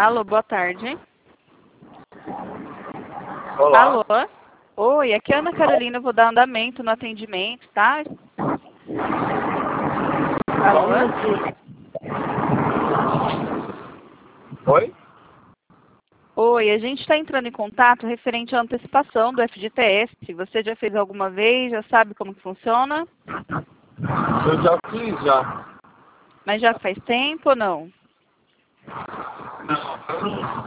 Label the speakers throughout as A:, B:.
A: Alô, boa tarde.
B: Olá.
A: Alô? Oi, aqui é a Ana Carolina, eu vou dar andamento no atendimento, tá? Alô?
B: Oi?
A: Oi, a gente está entrando em contato referente à antecipação do FGTS. Você já fez alguma vez? Já sabe como que funciona?
B: Eu já fiz já.
A: Mas já faz tempo ou não?
B: Não,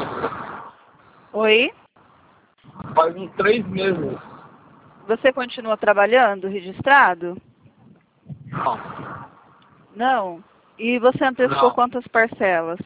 A: Oi?
B: faz uns 3 meses.
A: Você continua trabalhando, registrado?
B: Não.
A: Não? E você antecipou
B: Não.
A: quantas parcelas?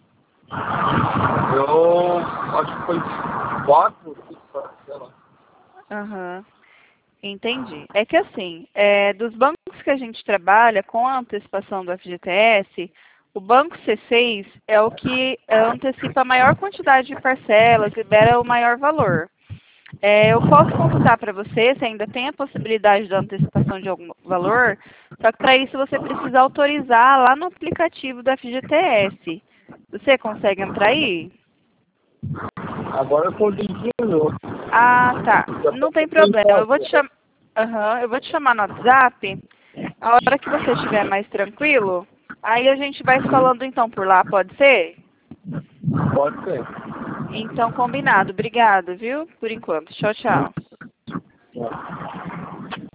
B: Eu acho que foi 4, 5, sei lá.
A: Aham. Entendi. É que assim, dos bancos que a gente trabalha com a antecipação do FGTS, o Banco C6 é o que antecipa a maior quantidade de parcelas, libera o maior valor. Eu posso consultar para você se ainda tem a possibilidade da antecipação de algum valor, só que para isso você precisa autorizar lá no aplicativo do FGTS. Você consegue entrar aí?
B: Agora eu tô dirigindo.
A: Ah, tá.
B: Já
A: Não
B: tô
A: tem problema. Eu vou te
B: sem
A: chamar. Eu vou te chamar no WhatsApp. A hora que você estiver mais tranquilo, aí a gente vai se falando então por lá, pode ser?
B: Pode ser.
A: Então, combinado. Obrigado, viu? Por enquanto. Tchau, tchau.
B: Tá.